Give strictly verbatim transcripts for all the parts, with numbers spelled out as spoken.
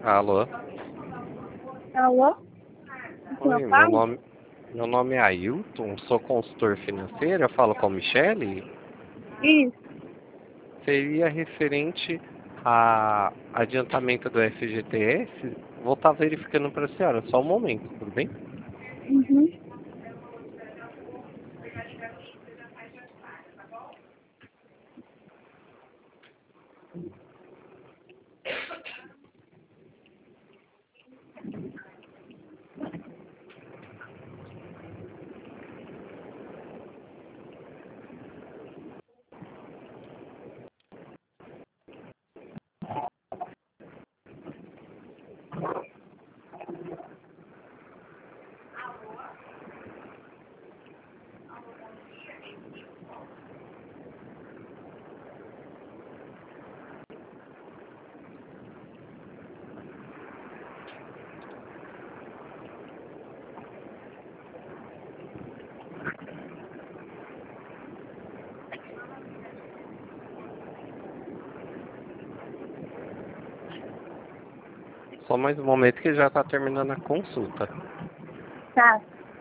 Alô? Alô? Seu Oi, meu pai? nome, meu nome é Ailton, sou consultor financeiro, eu falo com a Michele. Isso. Seria referente a adiantamento do F G T S? Vou estar verificando para a senhora, só um momento, tudo bem? Uhum. Só mais um momento que já está terminando a consulta. Tá.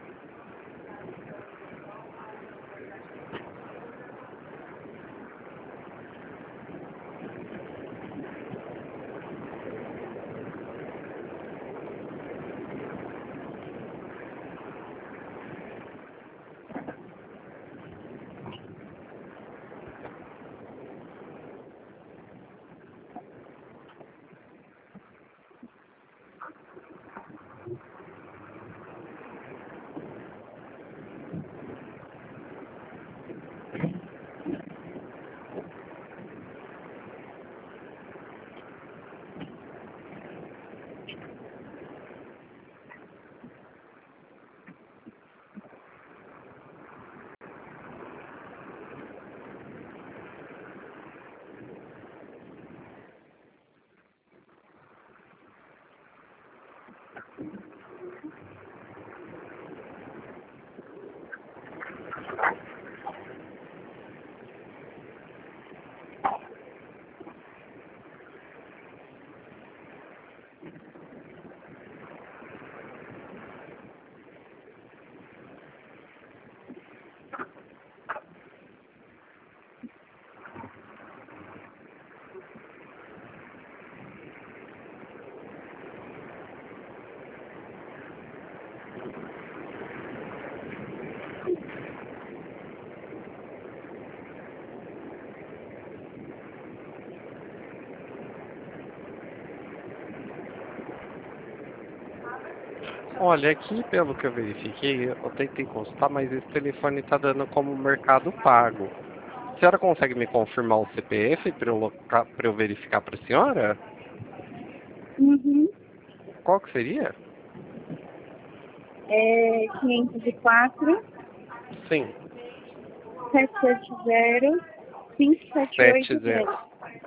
Olha, aqui pelo que eu verifiquei, eu tentei consultar, mas esse telefone está dando como Mercado Pago. A senhora consegue me confirmar o C P F para eu, loca- pra eu verificar para a senhora? Uhum. Qual que seria? É quinhentos e quatro, Sim, sete sete zero, cinco sete sete oito zero. dez.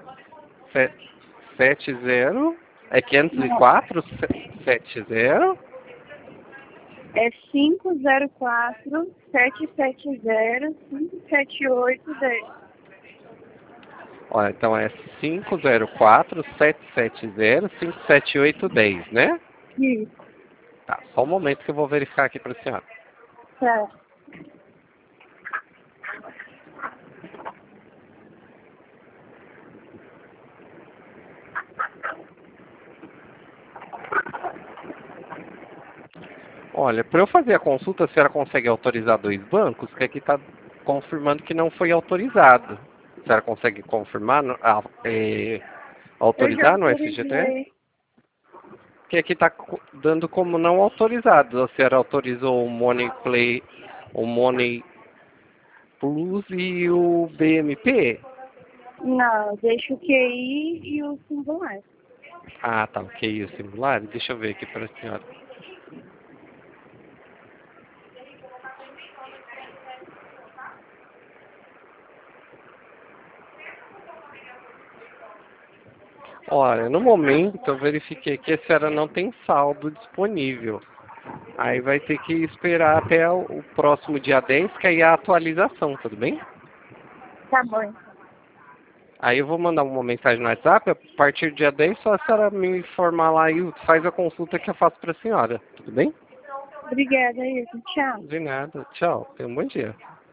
Sete zero é quinhentos e Não. quatro sete zero. É cinco zero quatro, sete sete zero, cinco sete oito dez. Olha, então é cinco zero quatro sete sete zero cinco sete oito dez, né? Isso. Tá, só um momento que eu vou verificar aqui para a senhora. Tá. Olha, para eu fazer a consulta, a senhora consegue autorizar dois bancos? Que aqui está confirmando que não foi autorizado. A senhora consegue confirmar, no- ah, é, Eu já autorizar no F G T? autorizei. Que aqui está dando como não autorizado. A senhora autorizou o Money Play, o Money Plus e o B M P? Não, deixa o Q I e o singular. Ah, tá, ok, o singular. Deixa eu ver aqui para a senhora. Olha, no momento eu verifiquei que a senhora não tem saldo disponível. Aí vai ter que esperar até o o próximo dia dez, que aí é a atualização, tudo bem? Tá bom. Aí eu vou mandar uma mensagem no WhatsApp, a partir do dia dez, só a senhora me informar lá e faz a consulta que eu faço para a senhora. Tudo bem? Obrigada, Ailton. Tchau. De nada. Tchau. Tenha um bom dia.